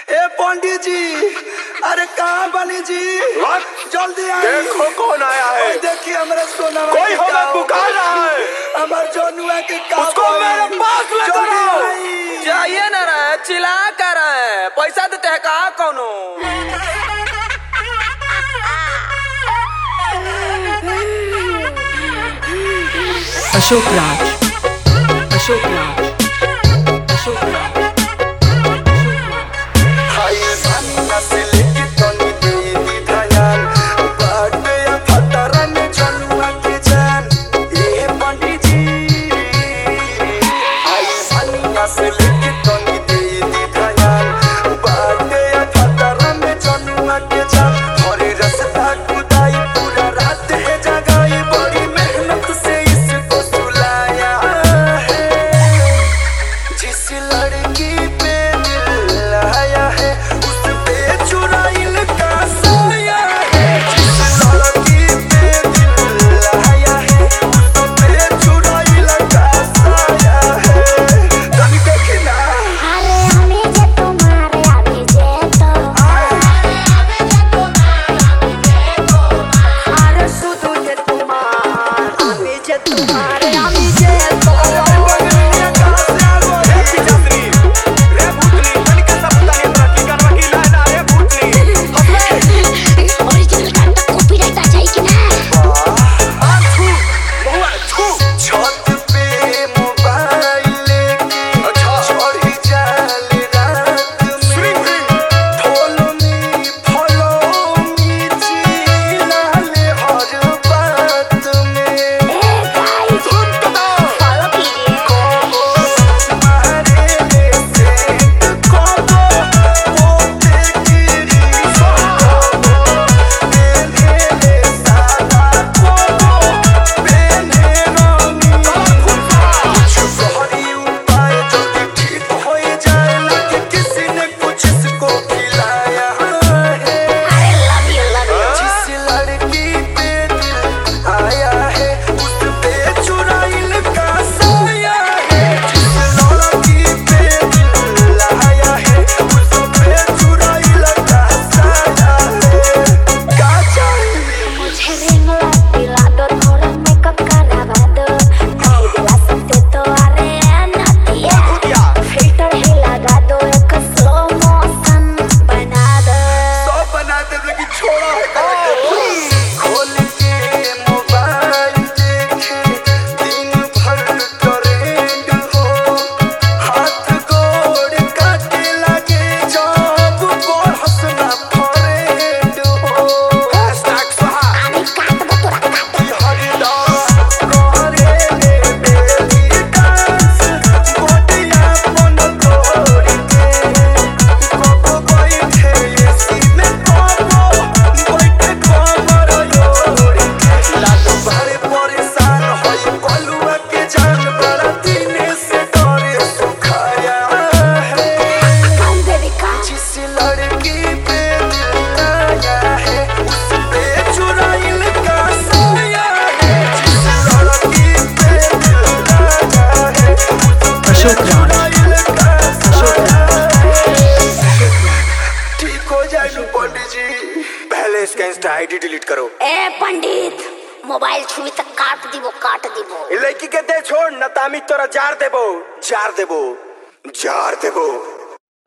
ए पंडित जी, अरे कहाँ बनी जी? जल्दी आइए। देखो कौन आया है। देखिए हमारे सोना कोई हमें पुकार रहा है। हमारे जनुआ के उसको मेरे पास ले चलो। जाइए ना रहे, चिल्ला कर रहे, पैसा देते हैं कहाँ कौनो। अशोक राज, अशोक राज, अशोक राज। पहले इसका इंस्टा आईडी डिलीट करो। ए पंडित, मोबाइल छुई तक काट दिबो, काट दिबो। लड़की के दे छोड़, न तामी तोरा जार देबो, जार देबो, जार देबो।